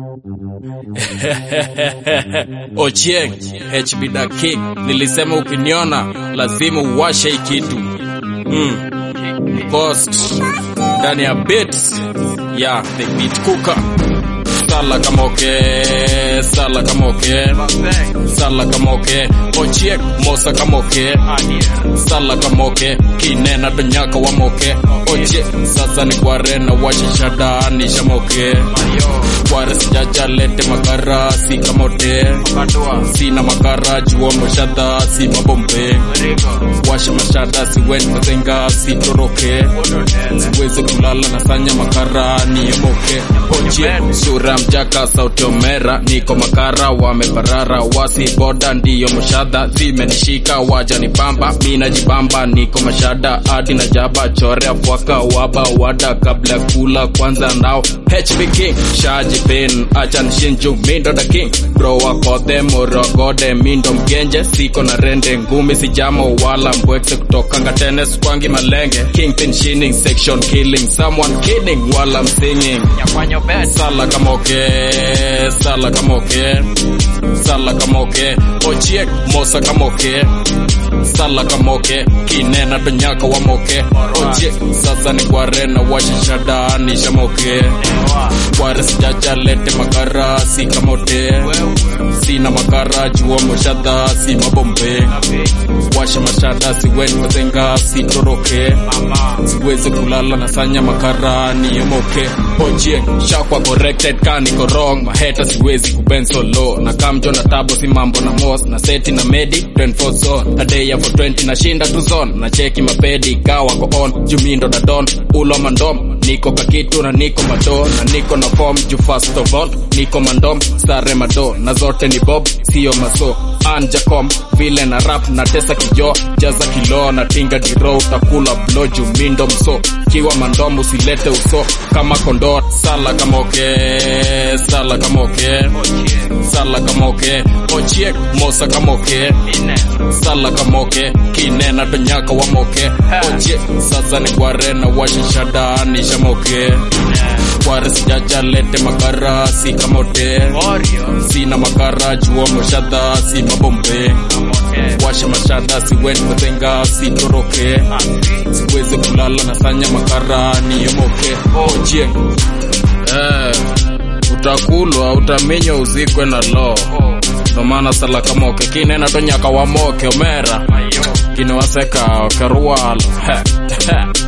Ochieng, HB da King, nilisema ukiniona lazima uwashe kitu. Cost ndani ya beats ya the beat cooker. Sala kama okay, sala kama okay, sala kama okay, Ochieng mosa kama okay, sala kama okay, kinena tonyaka wa moke. Ochieng sasa ni kwarena washishada ni shamoke. Kware sijaja lete makara si kamote, sina makara juwa mashada si mabombe. Washi mashada si weni mazenga si toroke, siweze kulala na sanya makara ni emoke. Ochieng sura mjaka sauti omera, niko makara wameparara, wasi boda ndiyo mshada, zimenishika waja ni bamba, mina jibamba niko mashada, adi na jaba chore afwaka waba wada kabla kula kwanza nao. HB King shaji pen achan shinju mindo da king, bro wakode moro gode mindo mgenje, siko na rende ngumi si jamo wala mbwekse kutoka ngatenes kwangi malenge. Kingpin shining section killing someone kidding while I'm singing. Sala kama okay, sala kama okay, sala kama okay, Ochieng mosa kama okay, sala kama okay, kinena tonyaka wa moke. Ochieng sasa ni kwarena washishada ni shamoke. Kware sijaja lete makara si kamote, sina makara juwa mshada si mabombe. Washa mashada si weni mazenga si toroke, siweze kulala na sanya makara ni emoke. Ochieng shakwa corrected kaniko wrong, maheta siwezi kuben solo, na kamjo na tabo si mambo na mos, na seti na medi 24 zone, a day ya for 20 na shinda tu zone, na cheki mapedi kawa ko on, jumindo da don ulo mandom, niko kakitu na niko mado, na niko na form ju fast of all, niko mandom sare mado, na zote ni bob sio maso. Anjacom vile na rap na tesa kijo, jaza kilo na tinga diro, utakula blow jumindo mso, kiwa mandom usilete uso kama kondor. Sala kama okay, sala kama okay, sala kama okay, Ochieng mosa kama okay, sala kama okay, kinena tonyaka wa moke. Ochieng sasa ni kwarena washishada ni shamoke. Kware sijaja lete makara si kamote, sina makara juwa mshada si mabombe. Washa mashada si weni mazenga si toroke, siweze kulala na sanya makara ni emoke. Ochieng utakulwa utamenyo uzikwe na lo, no mana sala kama okay, kinena tonyaka wa moke omera, kine waseka karualo.